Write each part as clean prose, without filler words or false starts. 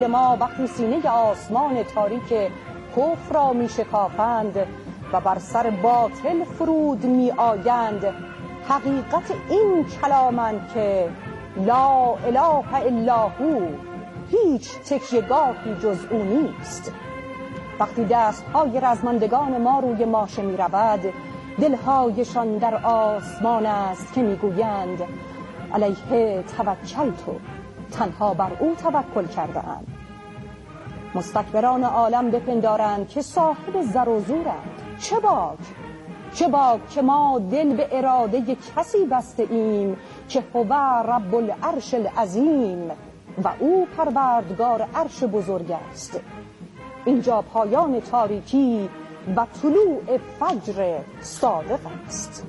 ما وقتی سینه آسمان تاریک کفر را می شکافند و بر سر باطل فرود می آیند، حقیقت این کلامند که لا اله الا هو، هیچ تکیه‌گاهی جز او نیست. وقتی دستهای رزمندگان ما روی ماشه می رود، دلهایشان در آسمان است که می گویند علیه توکلت، تنها بر او توکل کرده‌اند. مستکبران عالم بپندارند که صاحب زر و زورند. چه باک که ما دل به اراده کسی بسته ایم که هو رب العرش العظیم و او پروردگار عرش بزرگ است. اینجا پایان تاریکی و طلوع فجر صادق است.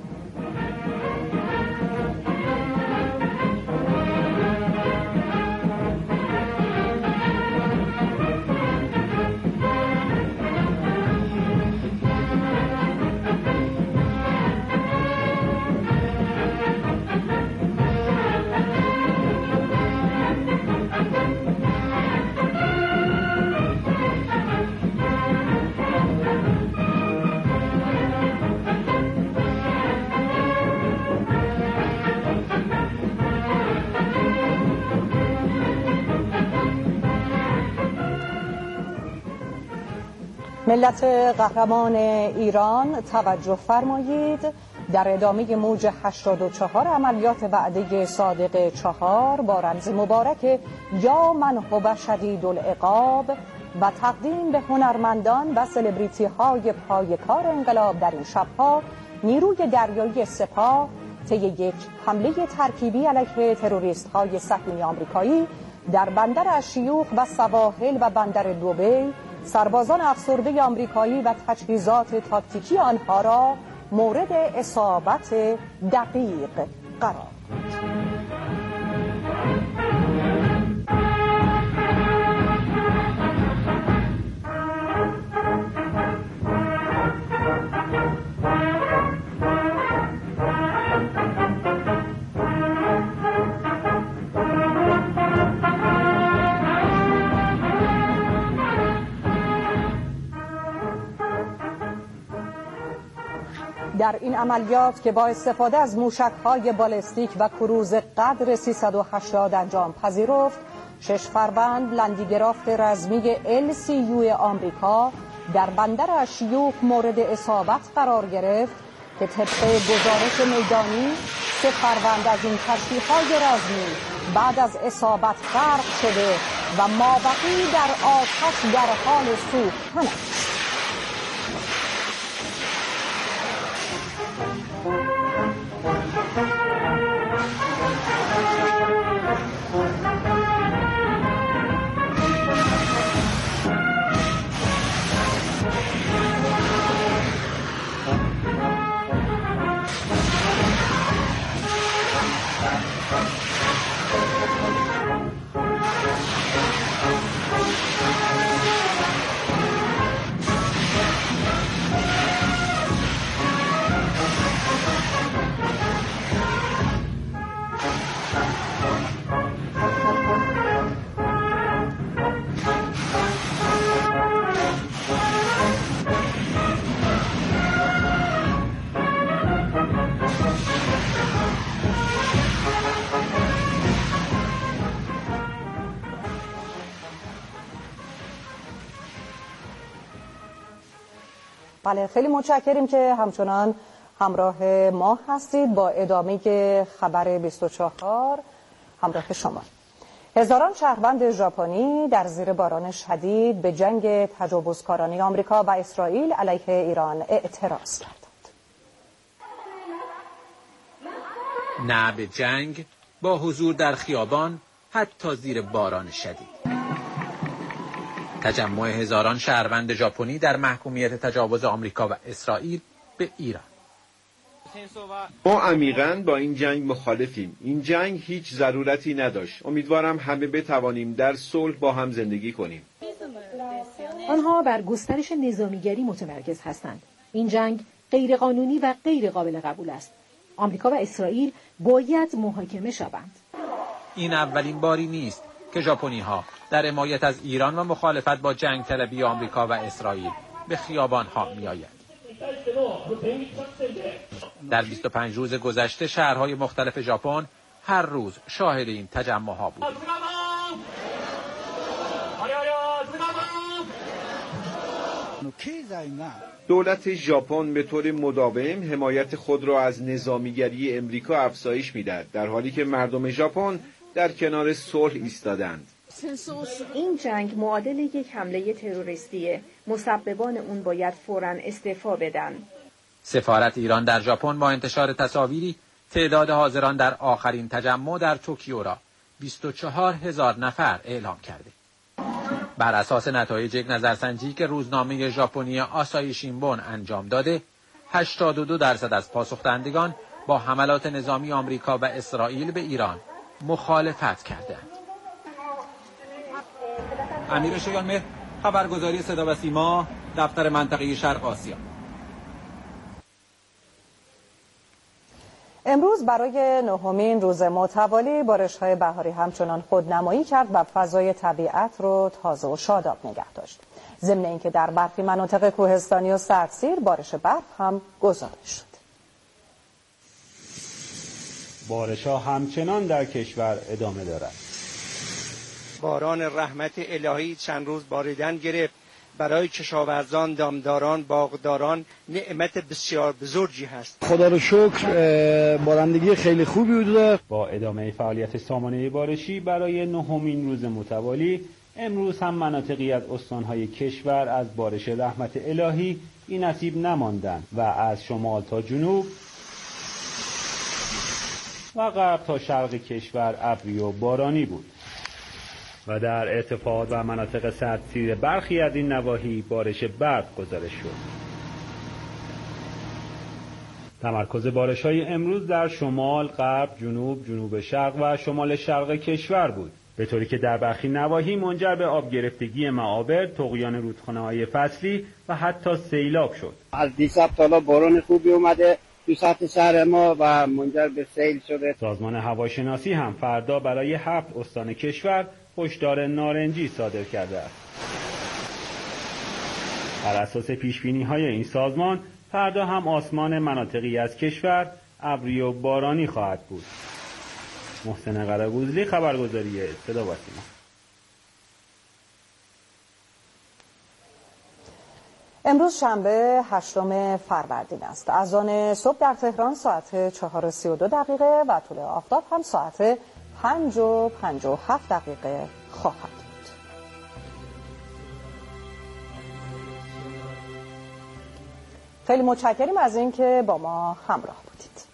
ملت قهرمان ایران توجه فرمایید. در ادامه موج 84 عملیات وعده صادق 4 با رمز مبارک یا من هو شدید العقاب و تقدیم به هنرمندان و سلبریتی های پایکار انقلاب در این شبها، نیروی دریایی سپاه طی یک حمله ترکیبی علیه تروریست های صهیونی آمریکایی در بندر اشیوخ و سواحل و بندر دبی سربازان افسرده آمریکایی و تجهیزات تاکتیکی آنها را مورد اصابت دقیق قرار داد. در این عملیات که با استفاده از موشک‌های بالستیک و کروز قدر 380 انجام پذیرفت، 6 فروند لندیگرافت رزمی LCU آمریکا در بندر اشیوخ مورد اصابت قرار گرفت که طبق گزارش میدانی 3 فروند از این کشتی‌های رزمی بعد از اصابت غرق شده و مابقی در آتش در حال سوختن است. بله، خیلی متشکریم که همچنان همراه ما هستید. با ادامه خبر 24 همراه شما. هزاران شهروند ژاپنی در زیر باران شدید به جنگ تجاوزکارانه آمریکا و اسرائیل علیه ایران اعتراض کردند. نه به جنگ، با حضور در خیابان، حتی زیر باران شدید. تجمع هزاران شهروند ژاپنی در محکومیت تجاوز آمریکا و اسرائیل به ایران. ما عمیقاً با این جنگ مخالفیم. این جنگ هیچ ضرورتی نداشت. امیدوارم همه بتوانیم در صلح با هم زندگی کنیم. آنها بر گسترش نظامیگری متمرکز هستند. این جنگ غیرقانونی و غیر قابل قبول است. آمریکا و اسرائیل باید محاکمه شوند. این اولین باری نیست که ژاپنی‌ها در حمایت از ایران و مخالفت با جنگ طلبی آمریکا و اسرائیل به خیابان‌ها می‌آید. در 25 روز گذشته شهرهای مختلف ژاپن هر روز شاهد این تجمع‌ها بودند. دولت ژاپن به طور مداوم حمایت خود را از نظامیگری امریکا افزایش می‌دهد، در حالی که مردم ژاپن در کنار صلح ایستادند. این جنگ معادل یک حمله تروریستیه. مسببان اون باید فوراً استعفا بدن. سفارت ایران در ژاپن با انتشار تصاویری تعداد حاضران در آخرین تجمع در توکیو را 24,000 نفر اعلام کرده. بر اساس نتایج یک نظرسنجی که روزنامه ژاپنی آسای شینبون انجام داده، 82% از پاسخدهندگان با حملات نظامی آمریکا و اسرائیل به ایران مخالفت کردند. امیر شایانمهر، خبرگزاری صدا و سیما، دفتر منطقه شرق آسیا. امروز برای 9مین روز متوالی بارش‌های بهاری همچنان خودنمایی کرد و فضای طبیعت رو تازه و شاداب نگه داشت. ضمن اینکه در برخی مناطق کوهستانی و سردسیر بارش برف هم گزارش شد. بارش‌ها همچنان در کشور ادامه دارد. باران رحمت الهی چند روز باریدن گرفت. برای کشاورزان، دامداران، باغداران نعمت بسیار بزرگی هست. خدا رو شکر بارندگی خیلی خوبی بوده. با ادامه فعالیت سامانه بارشی برای 9مین روز متوالی، امروز هم مناطقی از استانهای کشور از بارش رحمت الهی بی نصیب نماندند و از شمال تا جنوب و غرب تا شرق کشور ابری و بارانی بود و در ارتفاعات و مناطق سردسیر برخی از این نواحی بارش برف گزارش شد. تمرکز بارش‌های امروز در شمال، غرب، جنوب، جنوب شرق و شمال شرق کشور بود، به طوری که در برخی نواحی منجر به آب گرفتگی معابر، طغیان رودخانه‌های فصلی و حتی سیلاب شد. از دیشب تا حالا باران خوبی اومده تو سطح شهر ما و منجر به سیل شده. سازمان هواشناسی هم فردا برای 7 استان کشور هشدار نارنجی صادر کرده است. بر اساس پیشبینی‌های این سازمان، فردا هم آسمان مناطقی از کشور ابری و بارانی خواهد بود. محسن قره‌گوزلی، خبرگزاری صدا و سیما. امروز شنبه 8 فروردین است. اذان صبح در تهران ساعت 4:32 و طلوع آفتاب هم ساعت 5:57 خواهد بود. خیلی متشکریم از اینکه با ما همراه بودید.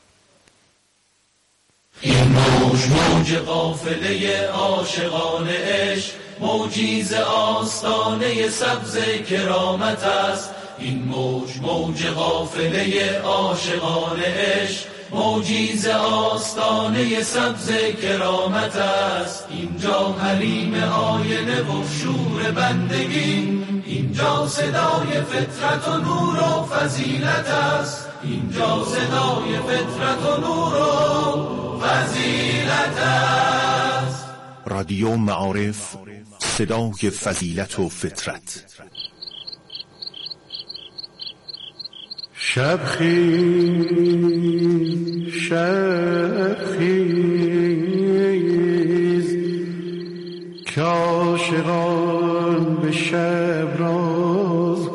این موج موج قافله عاشقان عشق، موجی ز آستانه سبز کرامت است. این موج موج قافله عاشقان عشق، موجی ز آستانه سبز کرامت است. اینجا حریم آینه و شور بندگی، اینجا صدای فطرت و نور و فضیلت است. اینجا صدای فطرت و نور و فضیلت است. رادیو معارف، صدای فضیلت و فطرت. شب خیز که عاشقان به شب راز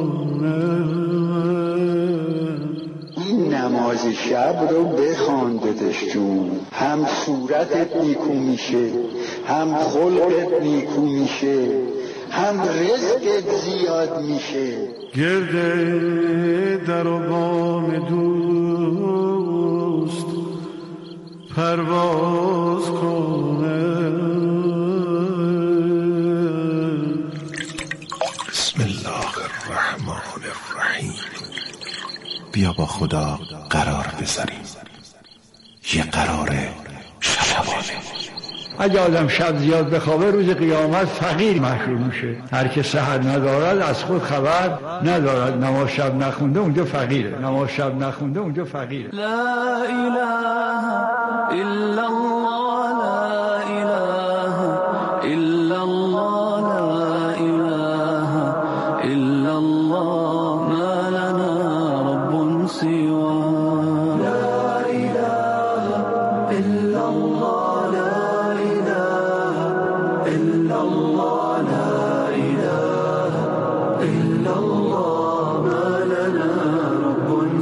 کنند. این نماز شب رو بخوان دادش جون، هم صورتت نیکو میشه، هم خلقت نیکو میشه، هم رزقت زیاد میشه. گرده در و بام دوست پرواز کنه. بسم الله الرحمن الرحیم. بیا با خدا قرار بذاریم، یه قرار شبانه. اگه آدم شب زیاد بخوابه روز قیامت فقیر محشور میشه. هر که سحر ندارد از خود خبر ندارد. نماز شب نخونده اونجا فقیره، نماز شب نخونده اونجا فقیره. لا اله الا الله، لا اله لا إله إلا الله ما لنا رب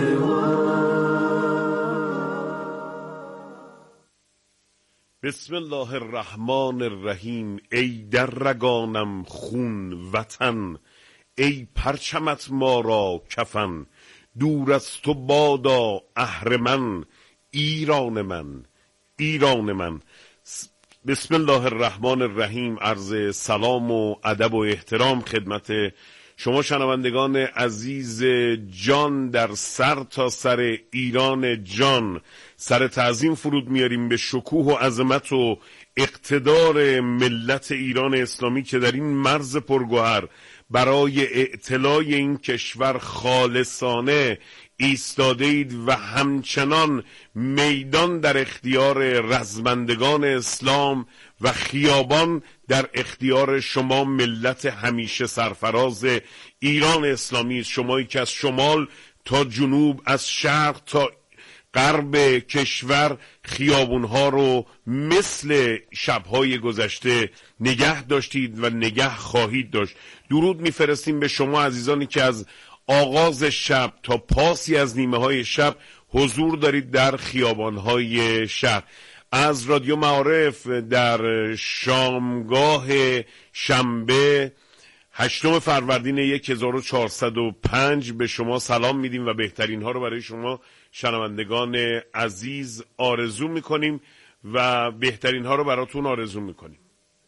بسم الله الرحمن الرحیم. ای در رگانم خون وطن، ای پرچمت ما را کفن، دور از تو بادا اهرمن، ایران من ایران من. بسم الله الرحمن الرحیم. عرض سلام و ادب و احترام خدمت شما شنوندگان عزیز جان در سر تا سر ایران جان. سر تعظیم فرود میاریم به شکوه و عظمت و اقتدار ملت ایران اسلامی که در این مرز پرگوهر برای اعتلای این کشور خالصانه ایستاده اید و همچنان میدان در اختیار رزمندگان اسلام و خیابان در اختیار شما ملت همیشه سرفراز ایران اسلامی است. شمایی که از شمال تا جنوب، از شرق تا غرب کشور خیابونها رو مثل شبهای گذشته نگه داشتید و نگه خواهید داشت. درود میفرستیم به شما عزیزانی که از آغاز شب تا پاسی از نیمه های شب حضور دارید در خیابانهای شهر. از رادیو معارف در شامگاه شنبه 8 فروردین 1405 به شما سلام میدیم و بهترین ها رو برای شما شنوندگان عزیز آرزو میکنیم و بهترین ها رو براتون آرزو میکنیم.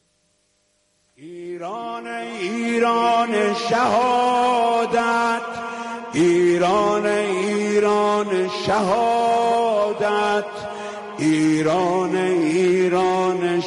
ایران ایران شهادت، ایران ایران شهادت، ایران ایران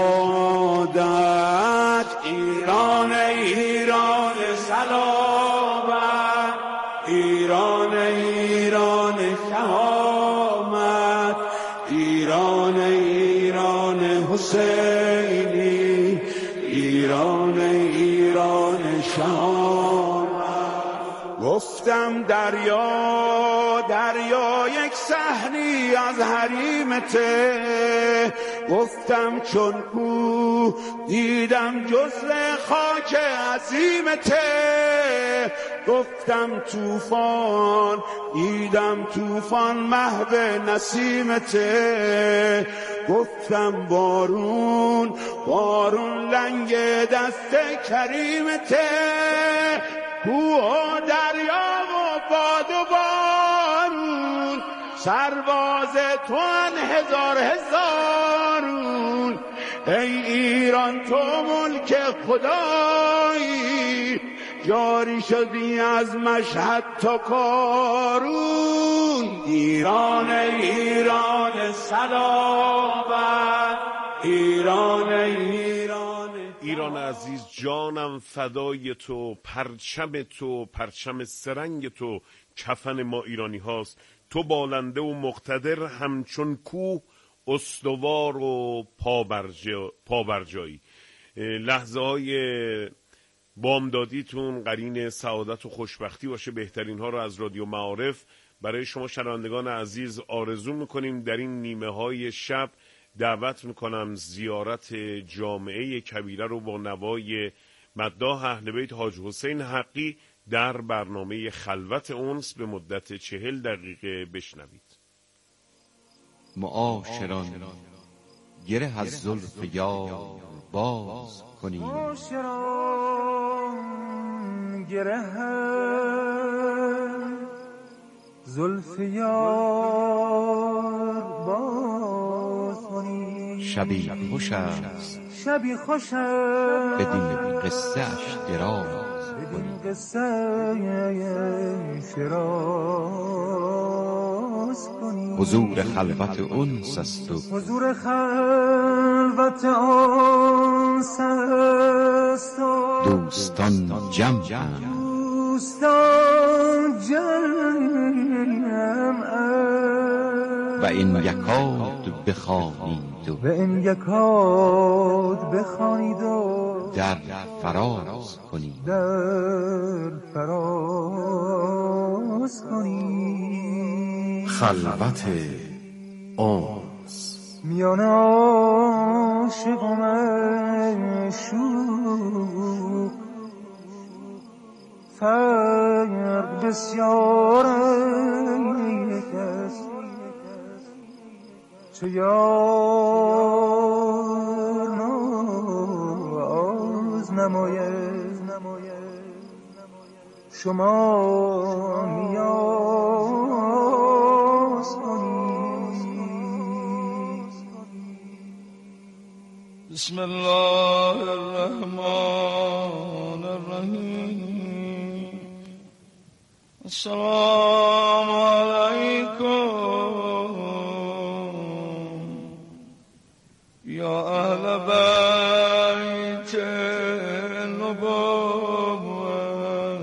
شهادت، ایران ایران سلامت، ایران ایران شهامت، ایران ایران حسینی، ایران ایران شهامت. گفتم دریا دریا یک صحنی از حریمته، گفتم چون کو دیدم جزو خاک عظیمته، گفتم طوفان دیدم طوفان محو نسیمته، گفتم بارون بارون لنگ دست کریمته، کوه و دریا و باد و بارون سرباز توان هزار هزارون. ای ایران تو ملک خدایی، جاری شدی از مشهد تا کارون. ایران ایران سلامت، ایران ایران ایران عزیز جانم فدای تو، پرچم تو، پرچم سرنگ تو کفن ما ایرانی هاست. تو بالنده و مقتدر همچون کوه، استوار و پابرجایی. لحظه های بامدادیتون قرین سعادت و خوشبختی باشه. بهترین ها رو از رادیو معارف برای شما شنوندگان عزیز آرزو میکنیم. در این نیمه های شب دعوت میکنم زیارت جامعه کبیره رو با نوای مداح اهل بیت حاج حسین حقی در برنامه خلوت انس به مدت 40 دقیقه بشنوید. معاشران گره از زلف یار باز کنید، معاشران گره زلف یار باز کنید. شبی خوش است شبی خوش است بدین قصه اش دراز بدین قصه اش دراز کنید. حضور خلوت انس است و حضور خلوت انس است و دوستان جمع دوستان جمع و این یکاد بخوانید و این یکاد بخوانید و در فراز کنید، در فراز کنید. خلوت انس میان عاشق و معشوق فرق بسیار است، چو یار ناز نماید شما نیاز کنید. بسم الله الرحمن الرحیم. السلام علیکم یا اهل بیت النبوة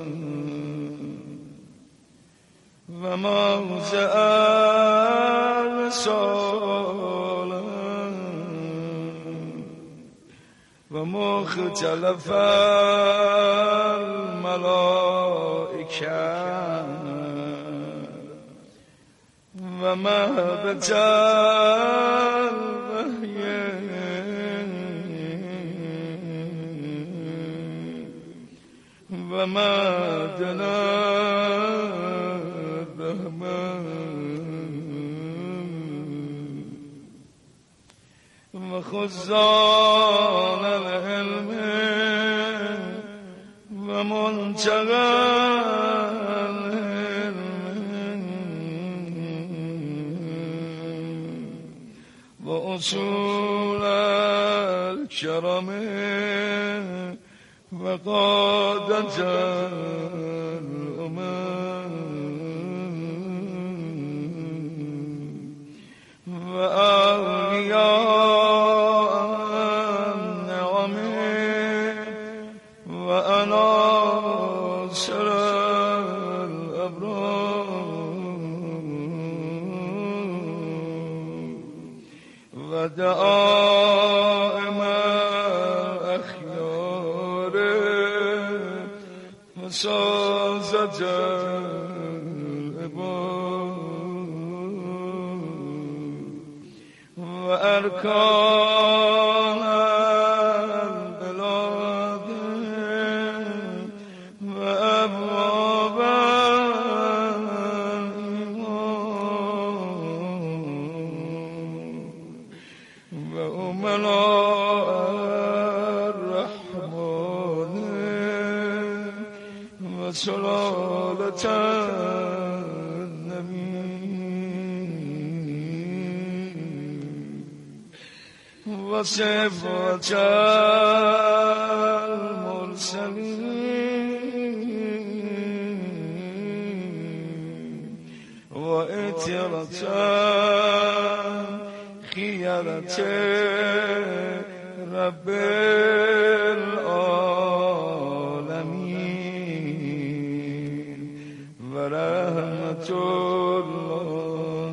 و موضع الرسالة و مختلف الملائكة و مهبت الوحی و معدن الرحمة و خزان العلم و منتقى وأصول الكرم وقادة الأمم وأولياء النعم وأناصر ودائم الأخيار وسازة العباد وأركان البلاد وأبواب سلالة النبي وصفة المرسلين وإترة خيرة رب ورحمة الله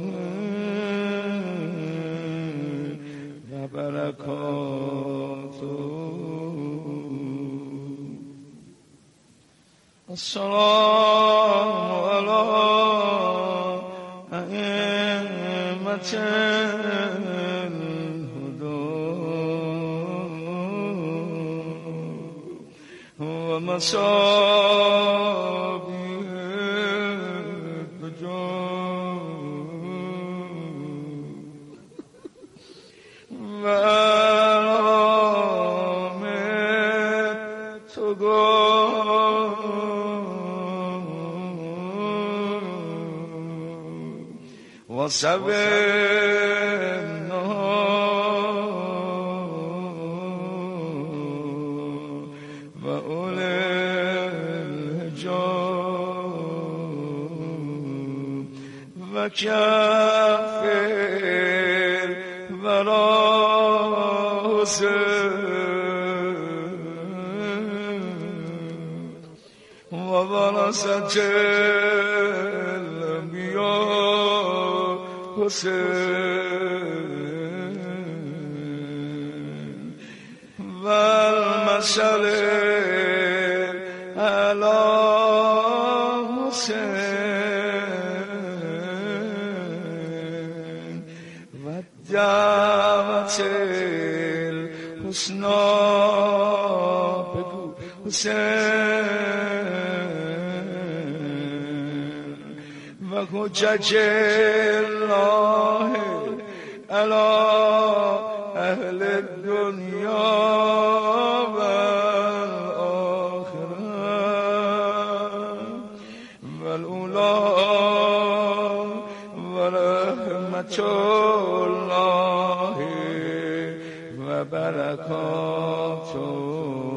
وبركاته. السلام على أئمة الهدى ومصابيح وسب النهار وأولي الحجاب وكافر وراس وورثة الأنبياء حسين والمثل على حسين والدعوة حسین و حجج الله علی اهل الدنیا و الاخره و الاولا و رحمت الله و برکاته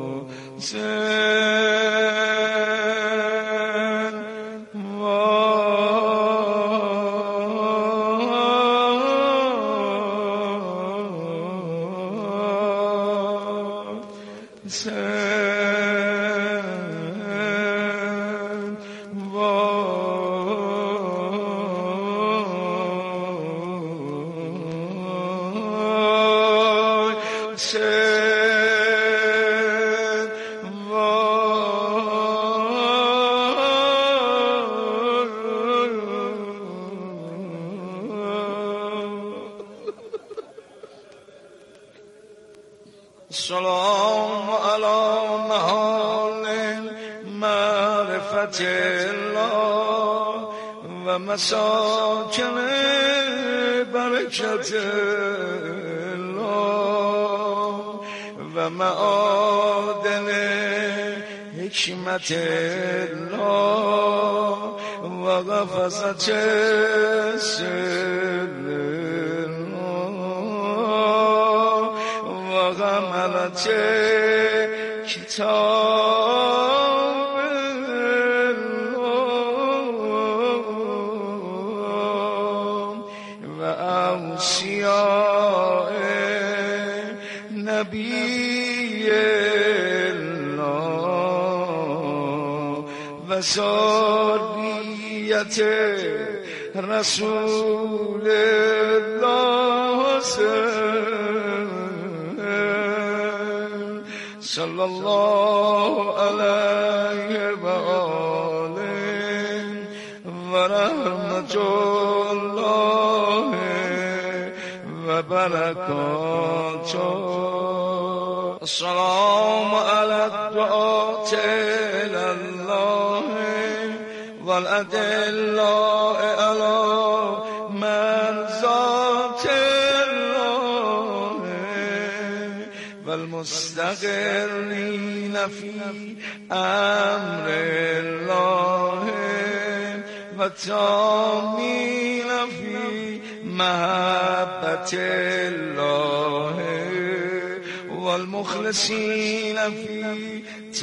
سلام علی محال معرفت الله و مساکن برکت الله و معادن حکمت الله و غفظت سر غمرت کتاب الله و اوصیاء نبی الله و ذریت رسول الله صلی الله علیه و آله و رحمت الله و برکاته. السلام علی الدعاة الی الله و الادلاء علی مرضات المستقرین فی امر الله و تامین فی محبت الله و المخلصین فی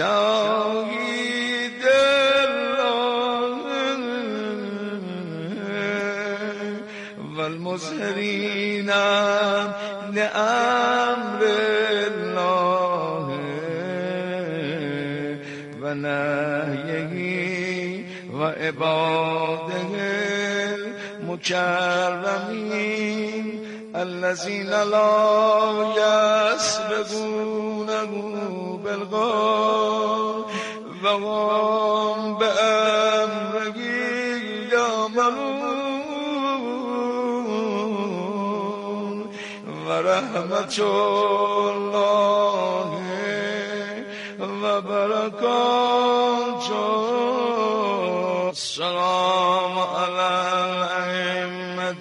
توحید الله و المظهرین لامر الله و نهیه و عباده المکرمین الذین لا یسبقونه بالقول و هم بأمره یعملون و رحمت الله و برکاته. السلام علی الائمة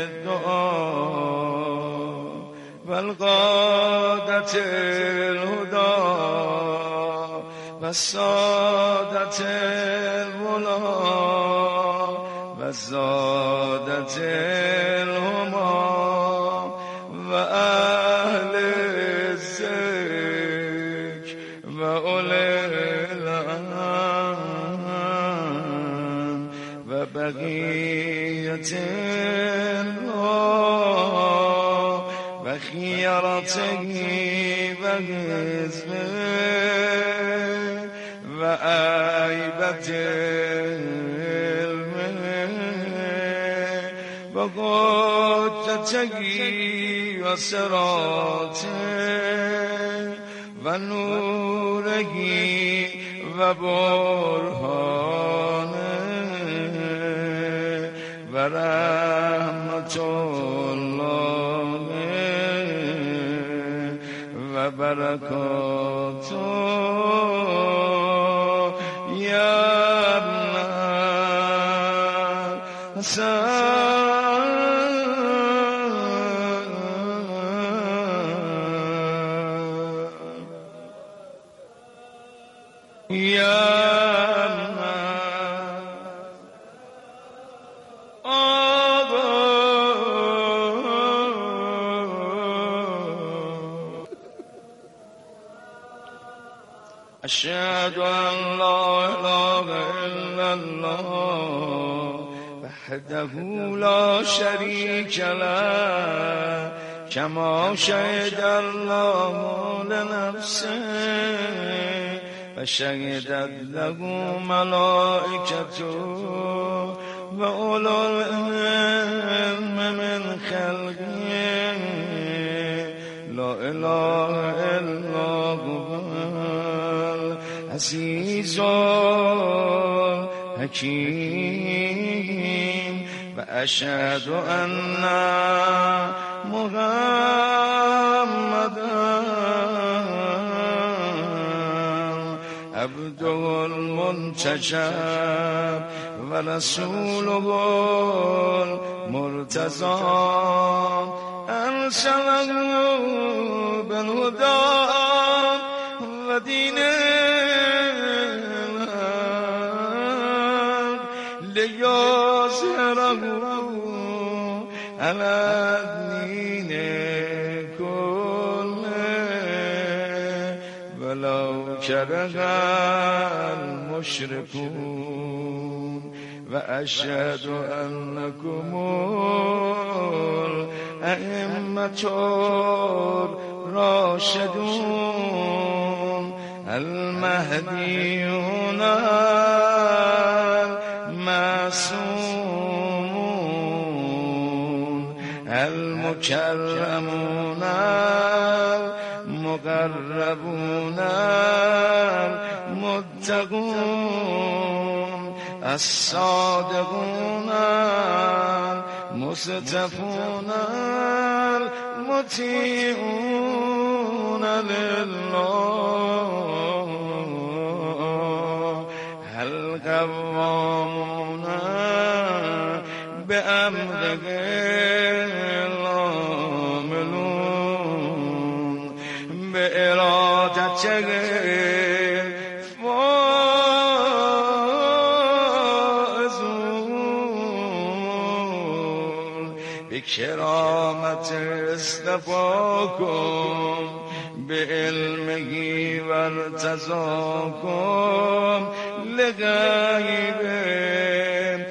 الدعاء و القادة الهدى و السادة الولا و السادة الهما و اهل الذکر و اولی الالم و بقیت الله و خیارته و حزبه و عیبت و قدرتگی و سراته و نورگی و برهانه و رحمت الله و برکاته. أشهد أن لا إله إلا الله وحده لا شريك له كما شهد الله لنفسه وشهدت له ملائكته وأولو العلم من خلقه لا إله إلا هو العزيز الحكيم وأشهد أن محمدا عبده المنتجب ورسوله المرتضى أرسله بالهدى ودين ليظهره على الدين كله ولو كره المشركون وأشهد أنكم الأئمة الراشدون المهديون المعصومون المكرمون المقربون المتقون الصادقون المصطفون المطيعون لله القوامون بأمره العاملون بإرادته فائزون بكرامة اصطفاكم بعلمه وارتضاكم لغيبه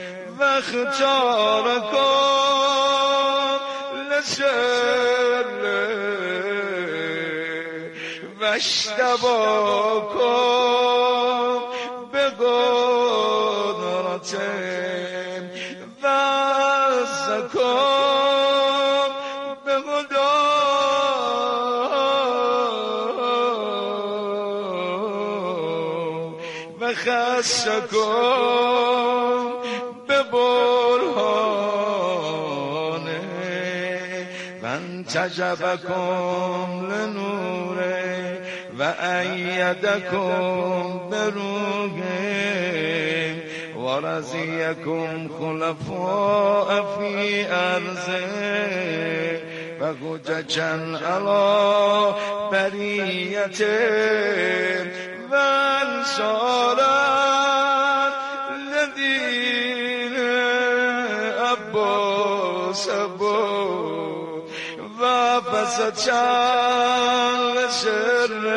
واختاركم لسره واشتباكم بقدرته وعزكم وخصكم ببرهانه وانتجبكم لنوره وأيدكم بروحه ورزيكم خلفاء في أرضه وحججا على بريته وانصارا الذين عباس عبود وفسجا لسر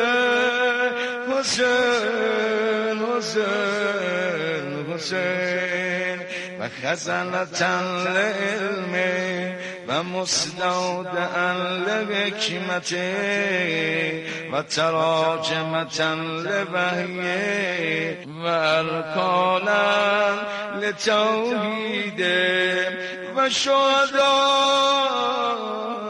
حسين حسين حسين وخزنة لعلمه ومستودعا لحكمته وتراجمة لوحيه وأركانا لتوحيده وشهداء